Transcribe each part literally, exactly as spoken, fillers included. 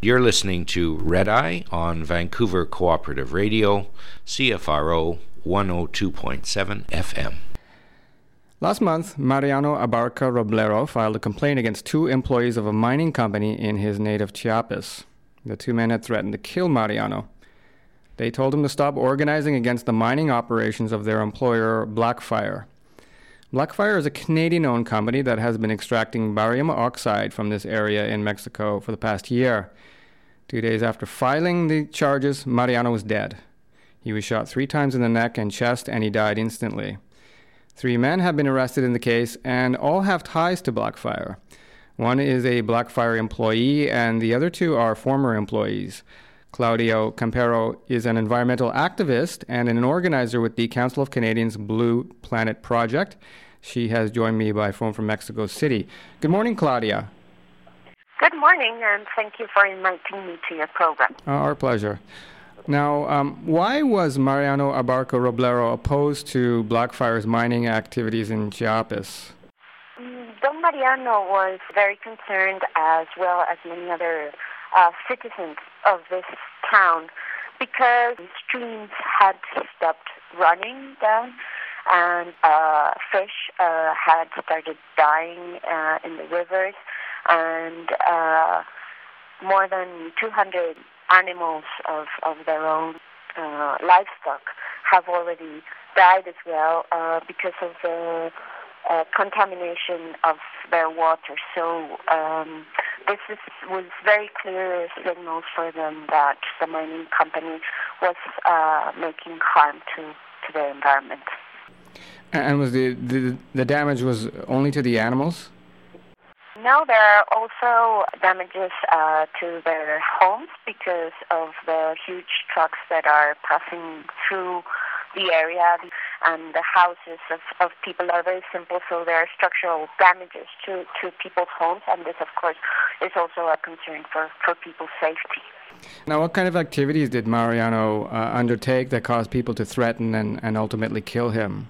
You're listening to Red Eye on Vancouver Cooperative Radio, C F R O one oh two point seven F M. Last month, Mariano Abarca Roblero filed a complaint against two employees of a mining company in his native Chiapas. The two men had threatened to kill Mariano. They told him to stop organizing against the mining operations of their employer, Blackfire. Blackfire is a Canadian-owned company that has been extracting barium oxide from this area in Mexico for the past year. Two days after filing the charges, Mariano was dead. He was shot three times in the neck and chest, and he died instantly. Three men have been arrested in the case, and all have ties to Blackfire. One is a Blackfire employee, and the other two are former employees. Claudio Campero is an environmental activist and an organizer with the Council of Canadians Blue Planet Project. She has joined me by phone from Mexico City. Good morning, Claudia. Good morning, and thank you for inviting me to your program. Uh, our pleasure. Now, um, why was Mariano Abarca Roblero opposed to Blackfire's mining activities in Chiapas? Don Mariano was very concerned, as well as many other uh, citizens of this town, because streams had stopped running down, and uh, fish uh, had started dying uh, in the rivers, and uh, more than two hundred animals of, of their own uh, livestock have already died as well uh, because of the uh, contamination of their water. So um, this is, was very clear signals for them that the mining company was uh, making harm to, to the environment. And was the, the the damage was only to the animals? No, there are also damages uh, to their homes because of the huge trucks that are passing through the area, and the houses of, of people are very simple, so there are structural damages to, to people's homes, and this, of course, is also a concern for, for people's safety. Now, what kind of activities did Mariano uh, undertake that caused people to threaten and, and ultimately kill him?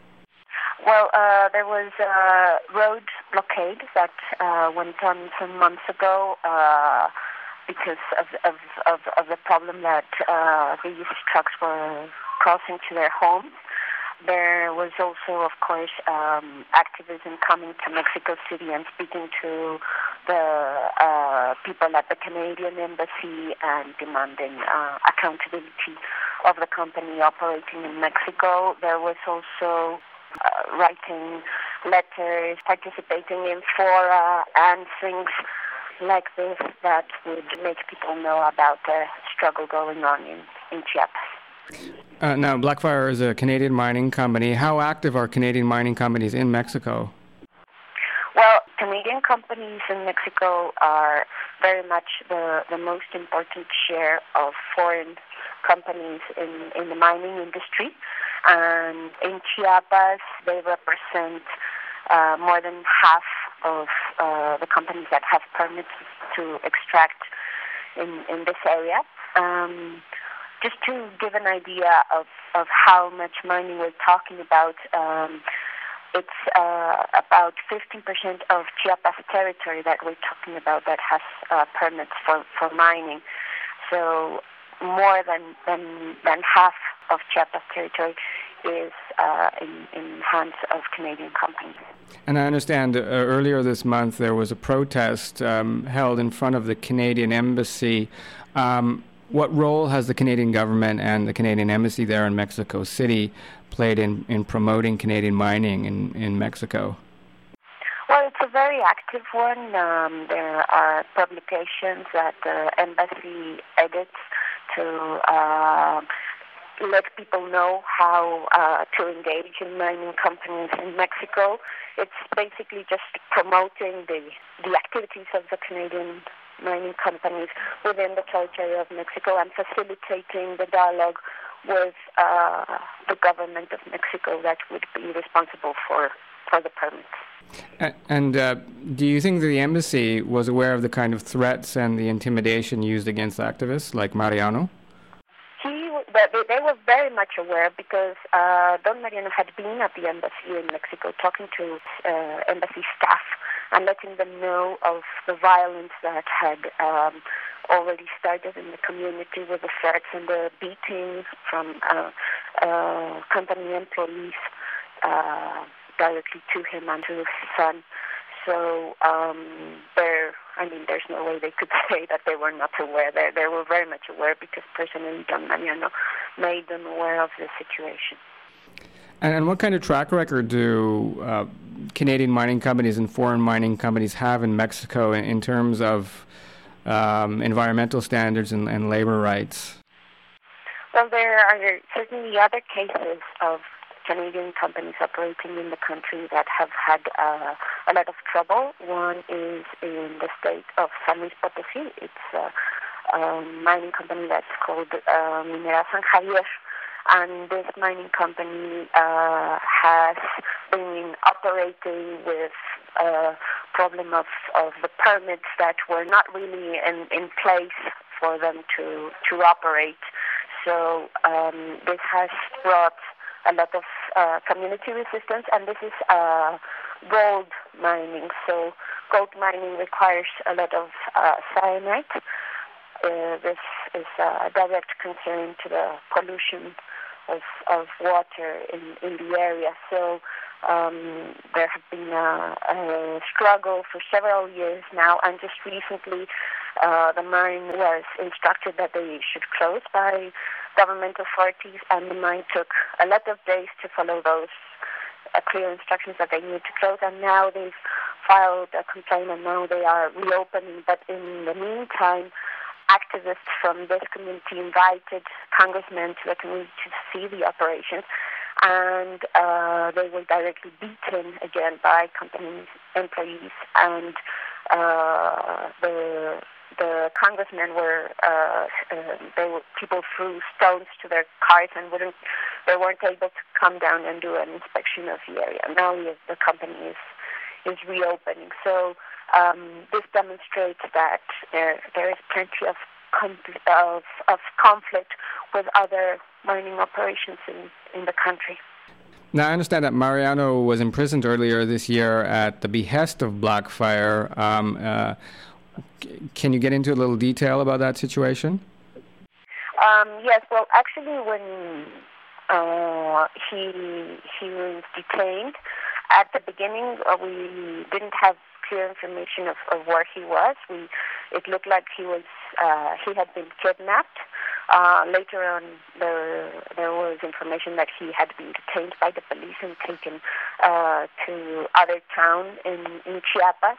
Well, uh, there was a road blockade that uh, went on some months ago uh, because of, of, of, of the problem that uh, these trucks were crossing to their homes. There was also, of course, um, activism coming to Mexico City and speaking to the uh, people at the Canadian Embassy and demanding uh, accountability of the company operating in Mexico. There was also Uh, writing letters, participating in fora, and things like this that would make people know about the struggle going on in, in Chiapas. Uh, now, Blackfire is a Canadian mining company. How active are Canadian mining companies in Mexico? Well, Canadian companies in Mexico are very much the, the most important share of foreign companies in, in the mining industry. And in Chiapas, they represent uh, more than half of uh, the companies that have permits to extract in, in this area. Um, just to give an idea of, of how much mining we're talking about, um, it's uh, about fifteen percent of Chiapas territory that we're talking about that has uh, permits for, for mining. So more than, than, than half of Chiapas territory is uh, in, in hands of Canadian companies. And I understand uh, earlier this month there was a protest um, held in front of the Canadian Embassy. Um, what role has the Canadian government and the Canadian Embassy there in Mexico City played in, in promoting Canadian mining in, in Mexico? Well, it's a very active one. Um, there are publications that the embassy edits to uh, let people know how uh, to engage in mining companies in Mexico. It's basically just promoting the, the activities of the Canadian mining companies within the territory of Mexico and facilitating the dialogue with uh, the government of Mexico that would be responsible for, for the permits. And uh, do you think the embassy was aware of the kind of threats and the intimidation used against activists like Mariano? He, they, they were very much aware because uh, Don Mariano had been at the embassy in Mexico talking to uh, embassy staff and letting them know of the violence that had um, already started in the community with the threats and the beating from uh, uh, company employees uh, directly to him and to his son. So um, there, I mean, there's no way they could say that they were not aware. They, they were very much aware because personally Don Mariano made them aware of the situation. And, and what kind of track record do uh, Canadian mining companies and foreign mining companies have in Mexico in, in terms of um, environmental standards and, and labor rights? Well, there are certainly other cases of Canadian companies operating in the country that have had uh, a lot of trouble. One is in the state of San Luis Potosí. It's a, a mining company that's called uh, Minera San Javier. And this mining company uh, has been operating with a problem of, of the permits that were not really in, in place for them to, to operate. So um, this has brought a lot of uh, community resistance, and this is uh, gold mining. So gold mining requires a lot of uh, cyanide. Uh, this is a direct concern to the pollution of, of water in, in the area. So um, there have been a, a struggle for several years now, and just recently uh, the mine was instructed that they should close by government authorities, and the mine took a lot of days to follow those uh, clear instructions that they need to close, and now they've filed a complaint, and now they are reopening. But in the meantime, activists from this community invited congressmen to the community to see the operations, and uh, they were directly beaten again by company employees, and uh, the the congressmen were uh, uh, they were people threw stones to their cars and wouldn't they weren't able to come down and do an inspection of the area. Now the company is is reopening. So um, this demonstrates that there there is plenty of of, of conflict with other mining operations in, in the country. Now, I understand that Mariano was imprisoned earlier this year at the behest of Blackfire. Um, uh, can you get into a little detail about that situation? Um, yes, well, actually, when uh, he he was detained, at the beginning, uh, we didn't have clear information of, of where he was. We it looked like he was uh, he had been kidnapped. Uh, later on, there there was information that he had been detained by the police and taken uh, to other town in, in Chiapas.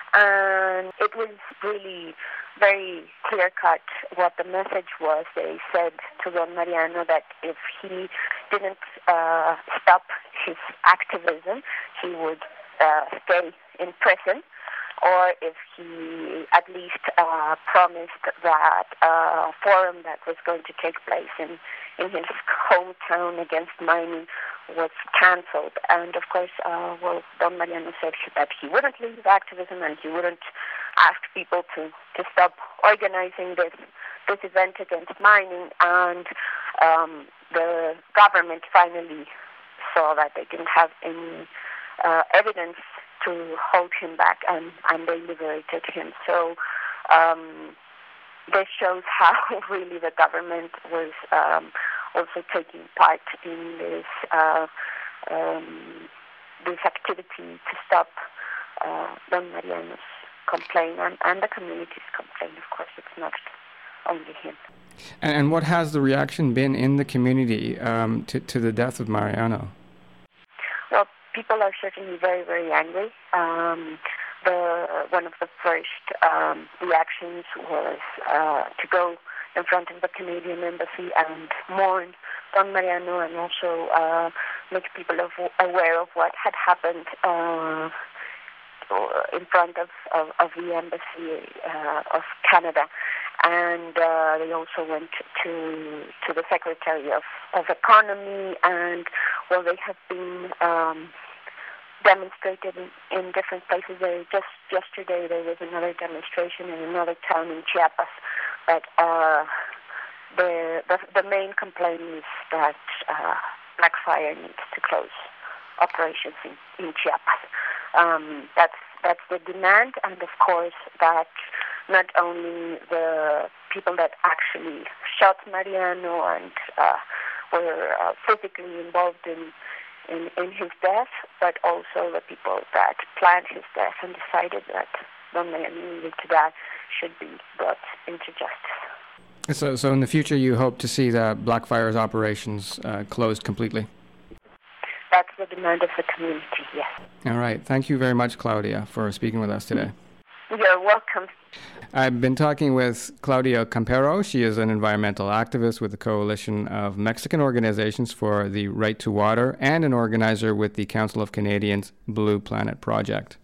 And it was really very clear-cut what the message was. They said to Don Mariano that if he didn't uh, stop his activism, he would uh, stay in prison, or if he at least uh, promised that uh, forum that was going to take place in, in his hometown against mining was cancelled. And of course, uh, well, Don Mariano said that he wouldn't leave activism and he wouldn't ask people to, to stop organizing this this event against mining. And um, the government finally saw that they didn't have any uh, evidence to hold him back, and, and they liberated him. So um, this shows how really the government was um, also taking part in this uh, um, this activity to stop uh, Don Mariano's complaint and, and the community's complaint. Of course, it's not only him. And, and what has the reaction been in the community um, to, to the death of Mariano? Well, people are certainly very, very angry. Um, the one of the first um, reactions was uh, to go in front of the Canadian embassy and mourn Don Mariano, and also uh, make people of, aware of what had happened uh, in front of, of, of the embassy uh, of Canada. And uh, they also went to to the Secretary of, of Economy, and well, they have been um, demonstrated in, in different places. They, just yesterday there was another demonstration in another town in Chiapas. But uh, the, the the main complaint is that uh, Blackfire needs to close operations in, in Chiapas. Um, that's that's the demand, and of course that not only the people that actually shot Mariano and uh, were uh, physically involved in, in, in his death, but also the people that planned his death and decided that Don Mariano needed to die should be brought into justice. So, so in the future, you hope to see the Blackfriars operations uh, closed completely? That's the demand of the community, yes. All right. Thank you very much, Claudia, for speaking with us today. You're welcome. I've been talking with Claudia Campero. She is an environmental activist with the Coalition of Mexican Organizations for the Right to Water and an organizer with the Council of Canadians' Blue Planet Project.